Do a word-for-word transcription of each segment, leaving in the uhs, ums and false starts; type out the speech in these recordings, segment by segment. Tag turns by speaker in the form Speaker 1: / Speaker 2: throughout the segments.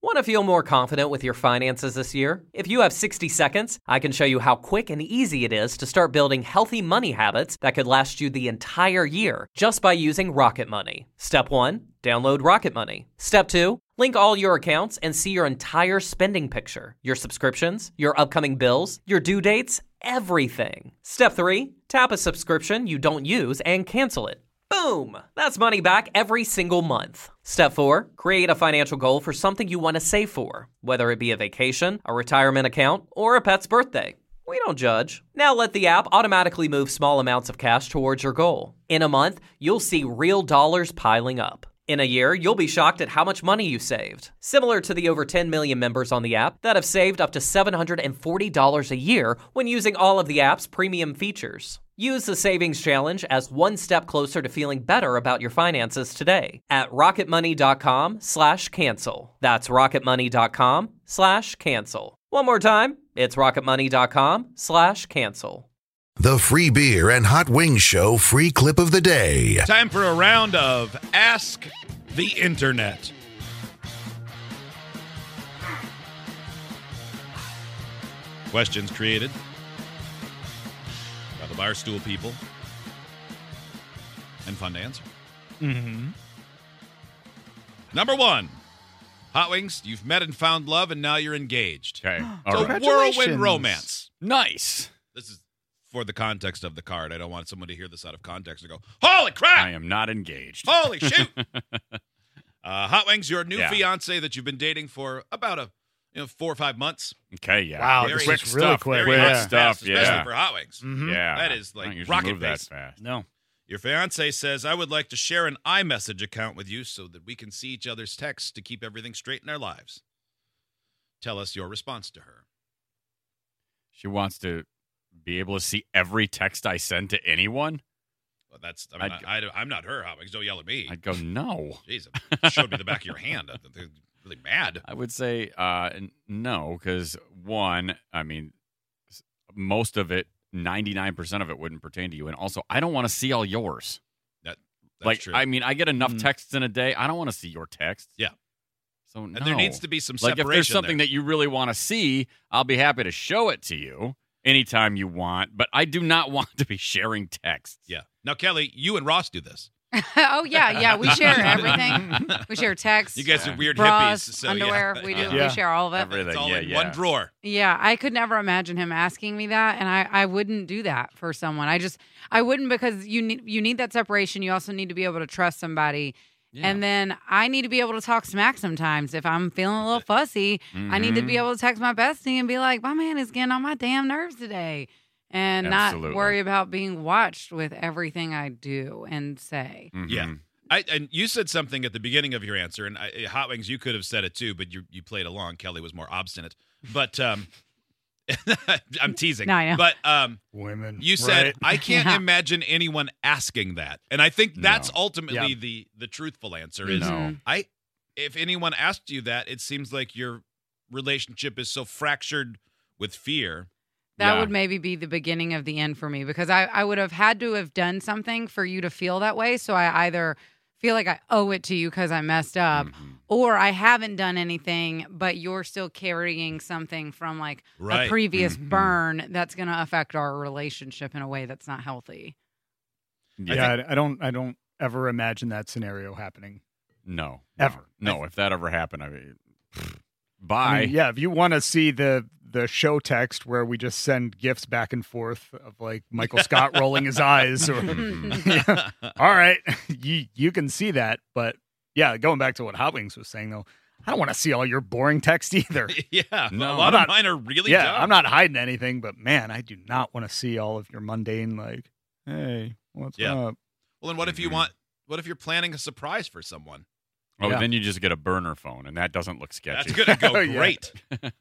Speaker 1: Want to feel more confident with your finances this year? If you have sixty seconds, I can show you how quick and easy it is to start building healthy money habits that could last you the entire year just by using Rocket Money. Step one, download Rocket Money. Step two, link all your accounts and see your entire spending picture, your subscriptions, your upcoming bills, your due dates, everything. Step three, tap a subscription you don't use and cancel it. Boom! That's money back every single month. Step four, create a financial goal for something you want to save for, whether it be a vacation, a retirement account, or a pet's birthday. We don't judge. Now let the app automatically move small amounts of cash towards your goal. In a month, you'll see real dollars piling up. In a year, you'll be shocked at how much money you saved. Similar to the over ten million members on the app that have saved up to seven hundred forty dollars a year when using all of the app's premium features. Use the Savings Challenge as one step closer to feeling better about your finances today at rocketmoney.com slash cancel. That's rocketmoney.com slash cancel. One more time, it's rocketmoney.com slash cancel.
Speaker 2: The Free Beer and Hot Wings Show free clip of the day.
Speaker 3: Time for a round of Ask the Internet. Questions created by the Barstool people and fun to answer.
Speaker 4: Mm-hmm.
Speaker 3: Number one, Hot Wings, you've met and found love, and now you're engaged.
Speaker 4: Okay.
Speaker 3: It's
Speaker 4: All
Speaker 3: a
Speaker 4: right.
Speaker 3: whirlwind romance.
Speaker 4: Nice.
Speaker 3: This is for the context of the card. I don't want someone to hear this out of context and go, holy crap!
Speaker 4: I am not engaged.
Speaker 3: Holy shoot! uh, Hot Wings, your new
Speaker 4: Yeah.
Speaker 3: fiance that you've been dating for about a you know four or five months.
Speaker 4: Okay, yeah.
Speaker 5: Wow,
Speaker 3: Very
Speaker 5: this
Speaker 3: quick
Speaker 5: is really
Speaker 4: stuff,
Speaker 5: quick.
Speaker 3: Very
Speaker 4: quick
Speaker 3: hot
Speaker 4: stuff,
Speaker 3: fast, especially
Speaker 4: yeah.
Speaker 3: for Hot Wings.
Speaker 5: Mhm.
Speaker 4: Yeah.
Speaker 3: That is
Speaker 4: I don't
Speaker 3: like
Speaker 4: usually
Speaker 3: rocket
Speaker 4: move that
Speaker 3: pace.
Speaker 4: fast.
Speaker 5: No.
Speaker 3: Your fiance says, I would like to share an iMessage account with you so that we can see each other's texts to keep everything straight in our lives. Tell us your response to her.
Speaker 4: She wants to be able to see every text I send to anyone?
Speaker 3: Well, that's, I mean,
Speaker 4: I'd-
Speaker 3: I, I, I'm not her, Hot Wings. Don't yell at me.
Speaker 4: I'd go, no.
Speaker 3: Jeez, it showed me the back of your hand. They're really mad.
Speaker 4: I would say uh, n- no, because one, I mean, s- most of it, ninety-nine percent of it wouldn't pertain to you. And also, I don't want to see all yours.
Speaker 3: That, that's
Speaker 4: like,
Speaker 3: true.
Speaker 4: I mean, I get enough
Speaker 5: Mm.
Speaker 4: texts in a day. I don't want to see your texts.
Speaker 3: Yeah.
Speaker 4: So, no.
Speaker 3: and there needs to be some
Speaker 4: Like,
Speaker 3: separation
Speaker 4: if there's something
Speaker 3: there.
Speaker 4: that you really want to see, I'll be happy to show it to you anytime you want. But I do not want to be sharing texts.
Speaker 3: Yeah. Now, Kelly, you and Ross do this.
Speaker 6: Oh, yeah, yeah. We share everything. We share texts,
Speaker 3: You guys are weird
Speaker 6: bras,
Speaker 3: hippies. So,
Speaker 6: underwear.
Speaker 3: yeah.
Speaker 6: We do.
Speaker 5: Yeah.
Speaker 6: We share all of it.
Speaker 4: Everything.
Speaker 3: It's all
Speaker 4: yeah,
Speaker 3: in
Speaker 4: yeah.
Speaker 3: one drawer.
Speaker 6: Yeah, I could never imagine him asking me that, and I, I wouldn't do that for someone. I just I wouldn't because you need you need that separation. You also need to be able to trust somebody,
Speaker 4: Yeah.
Speaker 6: and then I need to be able to talk smack sometimes. If I'm feeling a little fussy, I need to be
Speaker 4: Mhm.
Speaker 6: able to text my bestie and be like, "My man is getting on my damn nerves today," and not
Speaker 4: Absolutely.
Speaker 6: worry about being watched with everything I do and say.
Speaker 4: Mhm.
Speaker 3: Yeah. I, and you said something at the beginning of your answer, and I, Hot Wings, you could have said it too, but you you played along. Kelly was more obstinate. But um, I'm teasing.
Speaker 6: No, I know.
Speaker 3: But um,
Speaker 5: Women.
Speaker 3: you said,
Speaker 5: right?
Speaker 3: I can't
Speaker 6: Yeah.
Speaker 3: imagine anyone asking that. And I think that's
Speaker 4: No.
Speaker 3: ultimately
Speaker 5: Yeah.
Speaker 3: the, the truthful answer is,
Speaker 4: No.
Speaker 3: I if anyone asked you that, it seems like your relationship is so fractured with fear.
Speaker 6: That
Speaker 4: Yeah.
Speaker 6: would maybe be the beginning of the end for me because I, I would have had to have done something for you to feel that way. So I either feel like I owe it to you because I messed up,
Speaker 4: Mhm.
Speaker 6: or I haven't done anything, but you're still carrying something from like
Speaker 3: Right.
Speaker 6: a previous
Speaker 4: Mhm.
Speaker 6: burn that's going to affect our relationship in a way that's not healthy.
Speaker 5: yeah, I, I don't. I don't ever imagine that scenario happening.
Speaker 4: No.
Speaker 5: Ever.
Speaker 4: No. If that ever happened, I mean,
Speaker 5: I
Speaker 4: bye.
Speaker 5: mean, yeah, if you want to see the the show text where we just send gifts back and forth of like Michael Scott rolling his eyes, or Yeah. all right, you you can see that. But yeah, going back to what Hot Wings was saying though, I don't want to see all your boring text either.
Speaker 3: yeah.
Speaker 4: No.
Speaker 3: a lot
Speaker 5: I'm
Speaker 3: of
Speaker 5: not-
Speaker 3: mine are really
Speaker 5: yeah,
Speaker 3: dumb.
Speaker 5: I'm not hiding anything, but man, I do not want to see all of your mundane like, hey, what's
Speaker 3: Yeah.
Speaker 5: up?
Speaker 3: Well, and what if you
Speaker 4: Mhm.
Speaker 3: want, what if you're planning a surprise for someone?
Speaker 4: Oh,
Speaker 5: Yeah.
Speaker 4: then you just get a burner phone, and that doesn't look sketchy.
Speaker 3: That's going to go
Speaker 5: Yeah.
Speaker 3: great.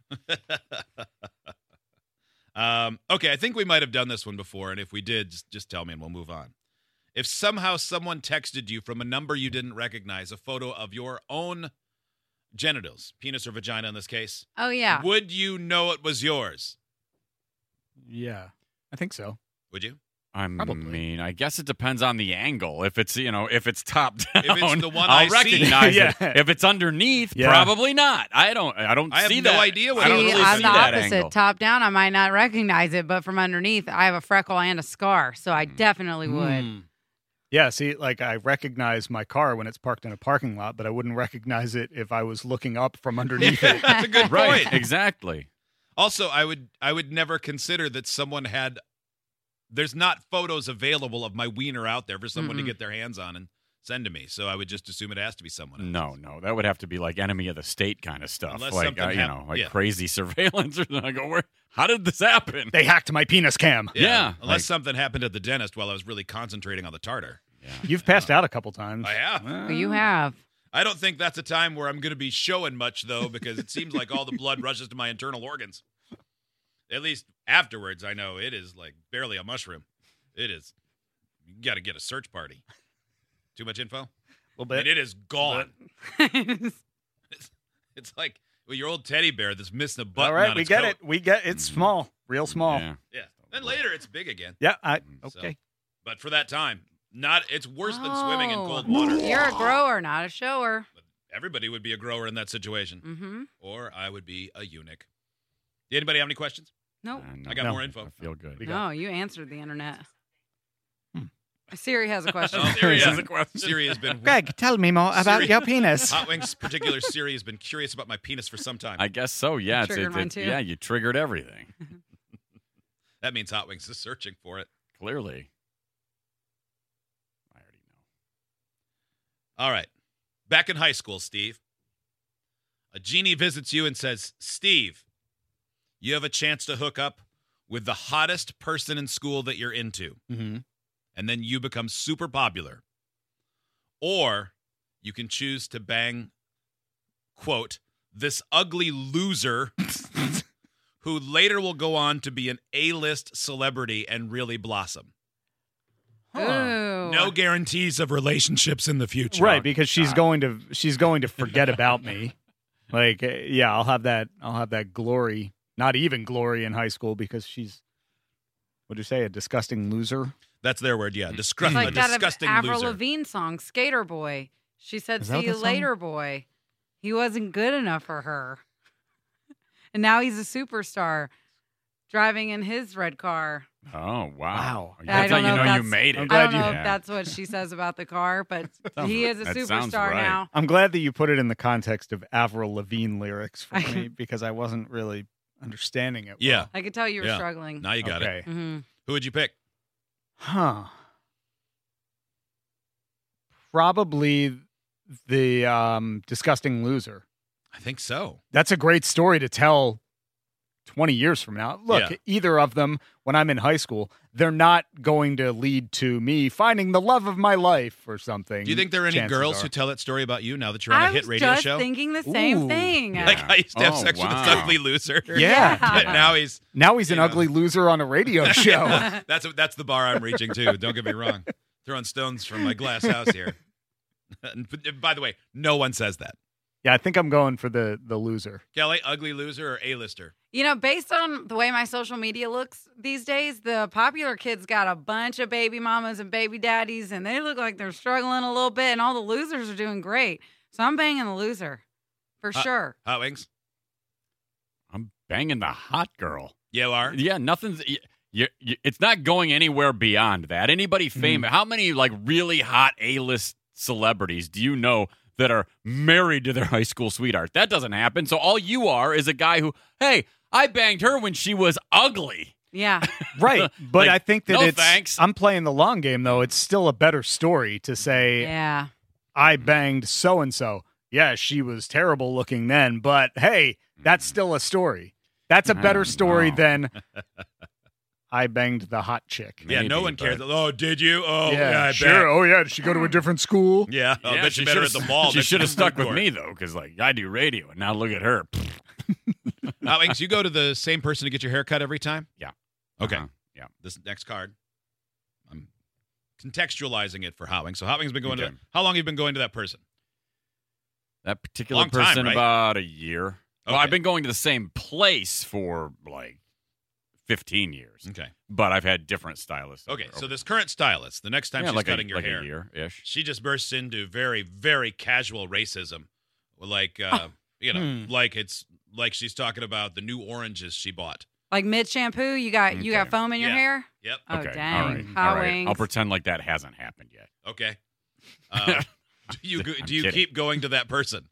Speaker 3: um, okay, I think we might have done this one before, and if we did, just, just tell me and we'll move on. If somehow someone texted you from a number you didn't recognize, a photo of your own genitals, penis or vagina in this case,
Speaker 6: Oh, yeah.
Speaker 3: would you know it was yours?
Speaker 5: Yeah, I think so.
Speaker 3: Would you?
Speaker 4: I
Speaker 5: Probably.
Speaker 4: mean, I guess it depends on the angle. If it's, you know, if it's top down,
Speaker 3: If it's the one
Speaker 4: I'll
Speaker 3: I see.
Speaker 4: recognize
Speaker 5: Yeah.
Speaker 4: it. If it's underneath,
Speaker 5: Yeah.
Speaker 4: probably not. I don't. I don't
Speaker 3: I have
Speaker 4: see
Speaker 3: no
Speaker 4: that.
Speaker 3: idea what
Speaker 4: I don't
Speaker 6: See,
Speaker 3: it
Speaker 4: really
Speaker 3: is.
Speaker 6: I'm
Speaker 4: see
Speaker 6: the
Speaker 4: that
Speaker 6: opposite.
Speaker 4: angle.
Speaker 6: Top down, I might not recognize it, but from underneath, I have a freckle and a scar, so I definitely would.
Speaker 5: Mm. Yeah, see, like I recognize my car when it's parked in a parking lot, but I wouldn't recognize it if I was looking up from underneath it.
Speaker 3: That's a good
Speaker 4: Right.
Speaker 3: point.
Speaker 4: Exactly.
Speaker 3: Also, I would I would never consider that someone had. There's not photos available of my wiener out there for someone
Speaker 6: Mm-mm.
Speaker 3: to get their hands on and send to me. So I would just assume it has to be someone else.
Speaker 4: No, no, that would have to be like enemy of the state kind of stuff,
Speaker 3: Unless
Speaker 4: like
Speaker 3: something
Speaker 4: uh, you
Speaker 3: hap-
Speaker 4: know, like
Speaker 3: yeah.
Speaker 4: crazy surveillance. Or I go, where? How did this happen?
Speaker 5: They hacked my penis cam.
Speaker 4: Yeah,
Speaker 3: Unless
Speaker 4: like-
Speaker 3: something happened at the dentist while I was really concentrating on the tartar.
Speaker 4: Yeah.
Speaker 5: You've passed out a couple times.
Speaker 3: I have.
Speaker 6: Well, you have.
Speaker 3: I don't think that's a time where I'm going to be showing much, though, because it seems like all the blood rushes to my internal organs. At least afterwards, I know it is like barely a mushroom. It is. You got to get a search party. Too much info?
Speaker 5: A little
Speaker 3: I
Speaker 5: bit.
Speaker 3: mean, it is gone. It's, it's like well, your old teddy bear that's missing a button.
Speaker 5: All right,
Speaker 3: on
Speaker 5: we
Speaker 3: its
Speaker 5: get
Speaker 3: coat.
Speaker 5: it. We get it's small, real small.
Speaker 4: Yeah.
Speaker 3: Yeah. Then later, it's big again.
Speaker 5: Yeah, I
Speaker 3: So-
Speaker 5: okay.
Speaker 3: But for that time, not. It's worse than swimming in
Speaker 6: Oh,
Speaker 3: cold water.
Speaker 6: You're a grower, not a shower.
Speaker 3: Everybody would be a grower in that situation,
Speaker 6: Mm-hmm.
Speaker 3: or I would be a eunuch. Did anybody have any questions?
Speaker 6: Nope.
Speaker 4: Uh, no,
Speaker 3: I got
Speaker 5: No.
Speaker 3: more info.
Speaker 4: I feel good.
Speaker 5: We got-
Speaker 6: No, you answered the internet.
Speaker 5: Hmm.
Speaker 6: Siri has a question.
Speaker 3: Oh, Siri
Speaker 4: Has
Speaker 3: has
Speaker 4: a question.
Speaker 3: Siri has been.
Speaker 5: Greg, tell me more about
Speaker 3: Siri-
Speaker 5: your penis.
Speaker 3: Hot Wings' particular Siri has been curious about my penis for some time.
Speaker 4: I guess so. Yeah, it's,
Speaker 6: Triggered
Speaker 4: it's,
Speaker 6: mine
Speaker 4: it's
Speaker 6: too.
Speaker 4: yeah. You triggered everything.
Speaker 3: That means Hot Wings is searching for it.
Speaker 4: Clearly, I already know.
Speaker 3: All right. Back in high school, Steve. A genie visits you and says, Steve, you have a chance to hook up with the hottest person in school that you're into.
Speaker 5: Mm-hmm.
Speaker 3: And then you become super popular. Or you can choose to bang, quote, this ugly loser who later will go on to be an A-list celebrity and really blossom.
Speaker 6: Ooh.
Speaker 3: No guarantees of relationships in the future.
Speaker 5: Right, because she's going to she's going to forget about me. Like, uh, yeah, I'll have that. I'll have that glory. Not even glory in high school because she's. What'd you say? A disgusting loser.
Speaker 3: That's their word, yeah. Disgust-
Speaker 6: It's like
Speaker 3: a
Speaker 6: that
Speaker 3: disgusting
Speaker 6: Avril
Speaker 3: loser.
Speaker 6: Lavigne song, Skater Boy. She said,
Speaker 5: Is that
Speaker 6: see you
Speaker 5: the song?
Speaker 6: later, boy. He wasn't good enough for her. And now he's a superstar driving in his red car.
Speaker 4: Oh wow!
Speaker 5: Wow.
Speaker 6: I
Speaker 4: That's
Speaker 6: don't
Speaker 4: how
Speaker 6: know
Speaker 4: you
Speaker 6: if
Speaker 4: know you
Speaker 6: that's-
Speaker 4: made it.
Speaker 5: I'm
Speaker 6: I
Speaker 5: glad
Speaker 6: don't know
Speaker 5: you-
Speaker 6: if
Speaker 4: Yeah.
Speaker 6: that's what she says about the car, but
Speaker 4: Sounds-
Speaker 6: he is a
Speaker 4: that sounds
Speaker 6: superstar
Speaker 4: right.
Speaker 6: now.
Speaker 5: I'm glad that you put it in the context of Avril Lavigne lyrics for me because I wasn't really understanding it.
Speaker 3: Yeah.
Speaker 5: well.
Speaker 6: I could tell you were
Speaker 3: Yeah.
Speaker 6: struggling.
Speaker 3: Now you got it.
Speaker 5: okay.
Speaker 6: hmm
Speaker 3: Who would you pick?
Speaker 5: Huh. Probably the um, disgusting loser.
Speaker 3: I think so.
Speaker 5: That's a great story to tell twenty years from now. Look,
Speaker 3: Yeah.
Speaker 5: either of them, when I'm in high school, they're not going to lead to me finding the love of my life or something.
Speaker 3: Do you think there are any
Speaker 5: Chances
Speaker 3: girls
Speaker 5: are.
Speaker 3: who tell that story about you now that you're on
Speaker 6: I
Speaker 3: a hit
Speaker 6: was
Speaker 3: radio
Speaker 6: just
Speaker 3: show?
Speaker 6: thinking the same
Speaker 5: Ooh.
Speaker 6: thing.
Speaker 4: Yeah.
Speaker 3: Like I used to have
Speaker 4: Oh,
Speaker 3: sex with this
Speaker 4: wow.
Speaker 3: ugly loser.
Speaker 5: Yeah.
Speaker 3: But now he's
Speaker 5: Now he's an
Speaker 3: You know.
Speaker 5: ugly loser on a radio show.
Speaker 3: that's that's the bar I'm reaching to. Don't get me wrong. Throwing stones from my glass house here. And by the way, no one says that.
Speaker 5: Yeah, I think I'm going for the the loser.
Speaker 3: Kelly, ugly loser or A-lister?
Speaker 6: You know, based on the way my social media looks these days, the popular kids got a bunch of baby mamas and baby daddies, and they look like they're struggling a little bit, and all the losers are doing great. So I'm banging the loser for
Speaker 3: Uh,
Speaker 6: sure.
Speaker 3: Hot Wings?
Speaker 4: I'm banging the hot girl.
Speaker 3: You are?
Speaker 4: Yeah, nothing's. You, you, you, it's not going anywhere beyond that. Anybody famous? How many like really hot A-list celebrities do you know that are married to their high school sweetheart? That doesn't happen. So all you are is a guy who, hey, I banged her when she was ugly.
Speaker 6: Yeah.
Speaker 5: Right. But
Speaker 4: Like,
Speaker 5: I think that
Speaker 4: no
Speaker 5: it's
Speaker 4: thanks.
Speaker 5: I'm playing the long game though. It's still a better story to say
Speaker 6: Yeah.
Speaker 5: I banged so and so. Yeah, she was terrible looking then, but hey, that's still a story. That's a
Speaker 4: I
Speaker 5: better
Speaker 4: don't
Speaker 5: story
Speaker 4: know.
Speaker 5: than I banged the hot chick.
Speaker 3: Yeah, no
Speaker 4: Maybe,
Speaker 3: one cares.
Speaker 4: but-
Speaker 3: Oh, did you? Oh, yeah, I
Speaker 5: sure.
Speaker 3: bet.
Speaker 5: Oh yeah, did she go to a different school?
Speaker 3: Yeah, I'll
Speaker 4: Yeah,
Speaker 3: bet
Speaker 4: she
Speaker 3: you met her at
Speaker 4: should've-
Speaker 3: the mall.
Speaker 4: She
Speaker 3: next
Speaker 4: should have
Speaker 3: to the
Speaker 4: stuck
Speaker 3: food
Speaker 4: with
Speaker 3: court.
Speaker 4: me though, because like I do radio, and now look at her.
Speaker 3: Hot Wings, you go to the same person to get your hair cut every time?
Speaker 4: Yeah.
Speaker 3: Okay.
Speaker 4: Uh-huh. Yeah.
Speaker 3: This next card, I'm contextualizing it for Hot Wings. So Hot Wings been going to
Speaker 4: Okay.
Speaker 3: that. How long have you been going to that person?
Speaker 4: That particular
Speaker 3: Long time,
Speaker 4: person
Speaker 3: right?
Speaker 4: about a year. Well,
Speaker 3: Okay.
Speaker 4: I've been going to the same place for like fifteen years.
Speaker 3: Okay.
Speaker 4: But I've had different stylists.
Speaker 3: Okay,
Speaker 4: over-
Speaker 3: so this current stylist, the next time
Speaker 4: yeah,
Speaker 3: she's
Speaker 4: like
Speaker 3: cutting
Speaker 4: a,
Speaker 3: your
Speaker 4: like
Speaker 3: hair,
Speaker 4: a year-ish.
Speaker 3: she just bursts into very, very casual racism. Like, uh, you know,
Speaker 5: Hmm.
Speaker 3: like it's like she's talking about the new oranges she bought.
Speaker 6: Like mid shampoo, you got you got
Speaker 4: Okay.
Speaker 6: foam in your
Speaker 3: Yeah.
Speaker 6: hair.
Speaker 3: Yep.
Speaker 6: Oh
Speaker 4: okay,
Speaker 6: dang!
Speaker 4: all right,
Speaker 6: Hot
Speaker 4: all right.
Speaker 6: wings.
Speaker 4: I'll pretend like that hasn't happened yet.
Speaker 3: Okay. Uh, do you go-
Speaker 4: I'm
Speaker 3: do you
Speaker 4: kidding.
Speaker 3: keep going to that person?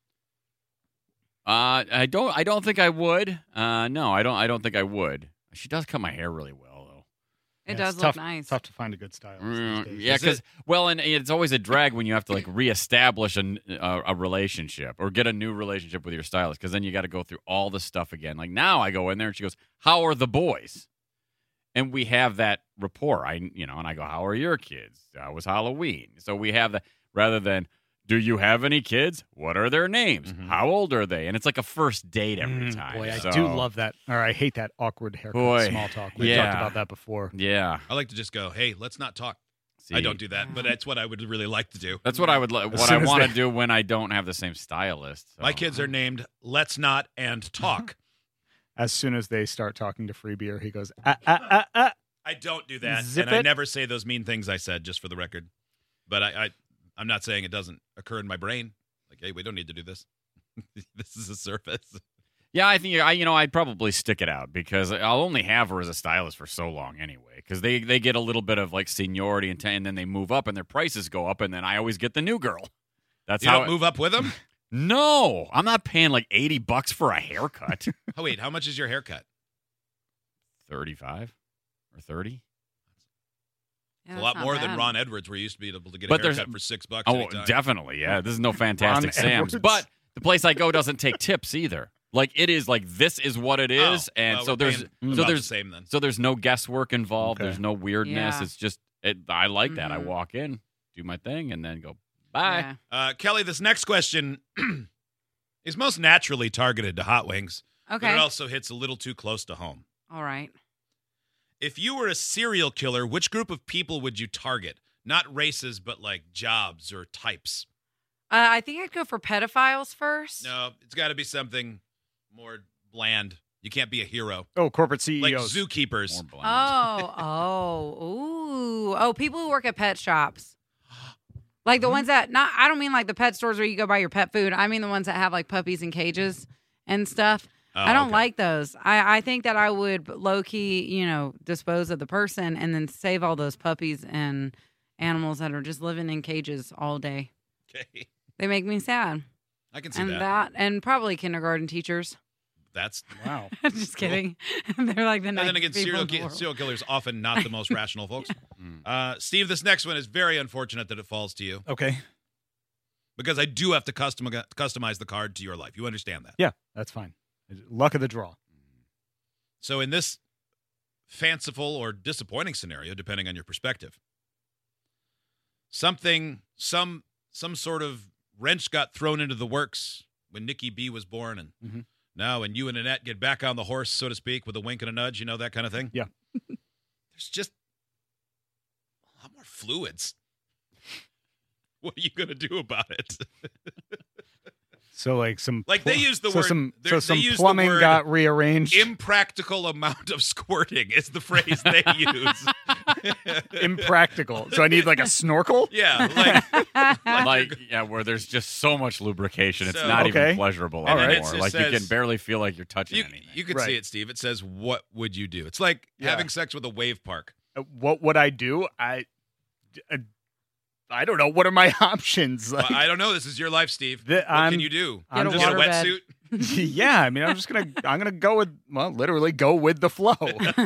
Speaker 4: Uh, I don't. I don't think I would. Uh, no, I don't. I don't think I would. She does cut my hair really well, though.
Speaker 6: It
Speaker 5: Yeah,
Speaker 6: does
Speaker 5: it's
Speaker 6: look
Speaker 5: tough,
Speaker 6: nice.
Speaker 5: Tough to find a good stylist. these
Speaker 4: Mm,
Speaker 5: days.
Speaker 4: yeah,
Speaker 3: Is
Speaker 4: because
Speaker 3: it-
Speaker 4: well, and it's always a drag when you have to like reestablish a, a, a relationship or get a new relationship with your stylist, because then you got to go through all the stuff again. Like now, I go in there and she goes, "How are the boys?" And we have that rapport. I, you know, and I go, "How are your kids? How was Halloween?" So we have that rather than, "Do you have any kids? What are their names?
Speaker 3: Mhm.
Speaker 4: How old are they?" And it's like a first date every
Speaker 5: Mm,
Speaker 4: time.
Speaker 5: Boy, I
Speaker 4: So-
Speaker 5: do love that. Or I hate that awkward haircut
Speaker 4: Boy,
Speaker 5: small talk. We've
Speaker 4: yeah.
Speaker 5: talked about that before.
Speaker 4: Yeah,
Speaker 3: I like to just go, hey, let's not talk. I
Speaker 4: See,
Speaker 3: don't do that, but that's what I would really like to do.
Speaker 4: That's what I would. li- What I
Speaker 5: soon as
Speaker 4: want to
Speaker 5: they-
Speaker 4: do when I don't have the same stylist.
Speaker 3: My
Speaker 4: so.
Speaker 3: kids are named Let's Not and Talk.
Speaker 5: As soon as they start talking to Free Beer, he goes, ah, ah, ah, ah.
Speaker 3: I don't do that,
Speaker 5: Zip
Speaker 3: and I
Speaker 5: it.
Speaker 3: never say those mean things I said, just for the record. But I, I, I'm not saying it doesn't occur in my brain. Like, hey, we don't need to do this. This is a surface.
Speaker 4: Yeah, I think I, you know, I'd probably stick it out because I'll only have her as a stylist for so long anyway. Because they, they get a little bit of like seniority and, t- and then they move up and their prices go up, and then I always get the new girl. That's
Speaker 3: You
Speaker 4: how.
Speaker 3: don't
Speaker 4: it-
Speaker 3: move up with them?
Speaker 4: No, I'm not paying like eighty bucks for a haircut.
Speaker 3: Oh, wait, how much is your haircut?
Speaker 4: Thirty-five or thirty.
Speaker 6: Yeah,
Speaker 3: a
Speaker 6: that's
Speaker 3: lot
Speaker 6: not
Speaker 3: more
Speaker 6: bad.
Speaker 3: than Ron Edwards, where you used to be able to get a
Speaker 4: But there's-
Speaker 3: haircut for six bucks.
Speaker 4: Oh,
Speaker 3: anytime.
Speaker 4: definitely. Yeah, this is no Fantastic
Speaker 5: Ron
Speaker 4: Sam's,
Speaker 5: Edwards.
Speaker 4: but the place I go doesn't take tips either. Like it is like this is what it is,
Speaker 3: Oh,
Speaker 4: and
Speaker 3: well,
Speaker 4: so
Speaker 3: we're
Speaker 4: there's
Speaker 3: paying
Speaker 4: so
Speaker 3: about the
Speaker 4: there's
Speaker 3: same then.
Speaker 4: So there's no guesswork involved.
Speaker 5: Okay.
Speaker 4: There's no weirdness.
Speaker 6: Yeah.
Speaker 4: It's just it, I like that. I
Speaker 6: Mhm.
Speaker 4: walk in, do my thing, and then go bye.
Speaker 6: Yeah.
Speaker 3: Uh, Kelly, this next question is most naturally targeted to hot wings, but
Speaker 6: Okay.
Speaker 3: it also hits a little too close to home.
Speaker 6: All right.
Speaker 3: If you were a serial killer, which group of people would you target? Not races, but like jobs or types.
Speaker 6: Uh, I think I'd go for pedophiles first.
Speaker 3: No, it's got to be something more bland. You can't be a hero.
Speaker 5: Oh, corporate C E
Speaker 3: Like
Speaker 5: Os.
Speaker 3: zookeepers.
Speaker 4: More bland.
Speaker 6: Oh, oh, ooh, oh! People who work at pet shops, like the ones that not. I don't mean like the pet stores where you go buy your pet food. I mean the ones that have like puppies in cages and stuff.
Speaker 3: Oh,
Speaker 6: I don't
Speaker 3: okay.
Speaker 6: like those. I I think that I would low key, you know, dispose of the person and then save all those puppies and animals that are just living in cages all day.
Speaker 3: Okay.
Speaker 6: They make me sad.
Speaker 3: I can see
Speaker 6: And
Speaker 3: that.
Speaker 6: that. and probably kindergarten teachers.
Speaker 3: That's
Speaker 5: Wow.
Speaker 6: Just kidding. They're like the
Speaker 3: and then
Speaker 6: nicest
Speaker 3: again,
Speaker 6: people
Speaker 3: serial,
Speaker 6: in the
Speaker 3: ki-
Speaker 6: world.
Speaker 3: serial killers often not the most rational folks.
Speaker 4: Mm.
Speaker 3: Uh, Steve, this next one is very unfortunate that it falls to you
Speaker 5: Okay.
Speaker 3: because I do have to custom customize the card to your life. You understand that?
Speaker 5: Yeah, that's fine. Luck of the draw.
Speaker 3: So in this fanciful or disappointing scenario, depending on your perspective, something, some, some sort of wrench got thrown into the works when Nikki B was born, and
Speaker 5: Mhm.
Speaker 3: now when you and Annette get back on the horse, so to speak, with a wink and a nudge, you know, that kind of thing.
Speaker 5: Yeah.
Speaker 3: There's just a lot more fluids. What are you going to do about it?
Speaker 5: So like some
Speaker 3: Like, they use the
Speaker 5: so
Speaker 3: word-
Speaker 5: some
Speaker 3: they're-
Speaker 5: so
Speaker 3: they
Speaker 5: some
Speaker 3: use the
Speaker 5: plumbing
Speaker 3: word
Speaker 5: got rearranged.
Speaker 3: Impractical amount of squirting is the phrase they use.
Speaker 5: Impractical. So I need like a snorkel.
Speaker 3: Yeah, like
Speaker 4: Like yeah, where there's just so much lubrication, it's
Speaker 3: So-
Speaker 4: not
Speaker 5: Okay.
Speaker 4: even pleasurable
Speaker 5: All right.
Speaker 4: anymore.
Speaker 3: It
Speaker 4: Like
Speaker 3: says-
Speaker 4: you can barely feel like you're touching
Speaker 3: you,
Speaker 4: anything.
Speaker 3: you can
Speaker 5: Right.
Speaker 3: see it, Steve. It says, "What would you do?" It's like
Speaker 5: Yeah.
Speaker 3: having sex with a wave park.
Speaker 5: Uh, What would I do? I uh, I don't know. What are my options?
Speaker 3: Well,
Speaker 5: Like,
Speaker 3: I don't know. This is your life, Steve.
Speaker 5: The-
Speaker 3: what
Speaker 5: I'm-
Speaker 3: can you do?
Speaker 5: I'm
Speaker 6: Get a
Speaker 3: Get a
Speaker 6: waterbed.
Speaker 3: wetsuit.
Speaker 5: yeah, I mean, I'm just gonna I'm gonna go with well, literally go with the flow.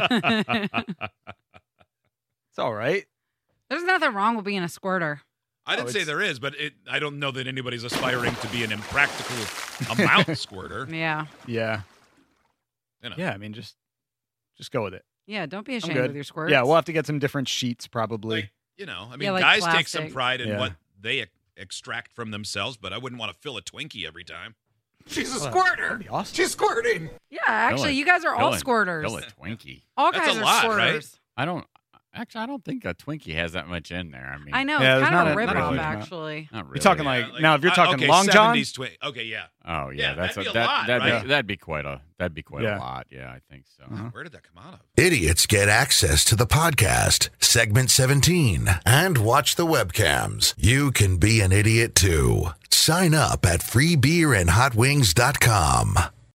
Speaker 5: It's all right.
Speaker 6: There's nothing wrong with being a squirter.
Speaker 3: I didn't
Speaker 5: Oh,
Speaker 3: say
Speaker 5: it's-
Speaker 3: there is, but it, I don't know that anybody's aspiring to be an impractical amount squirter.
Speaker 6: Yeah.
Speaker 5: Yeah,
Speaker 3: You know.
Speaker 5: yeah. I mean, just just go with it.
Speaker 6: Yeah, don't be
Speaker 5: I'm
Speaker 6: ashamed
Speaker 5: good.
Speaker 6: with your squirts.
Speaker 5: Yeah, we'll have to get some different sheets probably.
Speaker 3: Like, you know, I mean,
Speaker 6: Yeah, like
Speaker 3: guys take some
Speaker 6: plastic.
Speaker 3: pride in
Speaker 5: Yeah.
Speaker 3: what they ex- extract from themselves, but I wouldn't want to fill a Twinkie every time.
Speaker 7: She's a
Speaker 5: Well,
Speaker 7: squirter.
Speaker 5: that'd be awesome.
Speaker 7: She's squirting.
Speaker 6: Yeah, actually,
Speaker 4: Fill it.
Speaker 6: you guys are all
Speaker 4: Fill it.
Speaker 6: squirters.
Speaker 4: Fill it Twinkie.
Speaker 6: All
Speaker 3: That's
Speaker 6: guys
Speaker 3: a
Speaker 6: are
Speaker 3: lot,
Speaker 6: squirters.
Speaker 3: right?
Speaker 4: I don't. Actually, I don't think a Twinkie has that much in there. I mean,
Speaker 6: I know
Speaker 5: Yeah,
Speaker 6: it's
Speaker 5: there's
Speaker 6: kind
Speaker 5: not
Speaker 6: of a
Speaker 5: a- not
Speaker 6: ripoff,
Speaker 5: really.
Speaker 6: actually.
Speaker 4: not really.
Speaker 5: You're talking
Speaker 3: Yeah,
Speaker 5: like, now if you're
Speaker 3: uh,
Speaker 5: talking
Speaker 3: okay,
Speaker 5: Long John,
Speaker 3: seventies Twin- Okay, yeah.
Speaker 4: Oh yeah,
Speaker 3: Yeah,
Speaker 4: that's
Speaker 3: that'd
Speaker 4: a,
Speaker 3: be a
Speaker 4: that
Speaker 3: lot,
Speaker 4: that'd
Speaker 3: right?
Speaker 4: be that'd be quite a that'd be quite
Speaker 5: Yeah.
Speaker 4: a lot. Yeah, I think so.
Speaker 5: Uh-huh.
Speaker 3: Where did that come out of?
Speaker 2: Idiots get access to the podcast, segment seventeen, and watch the webcams. You can be an idiot too. Sign up at free beer and hot wings dot com.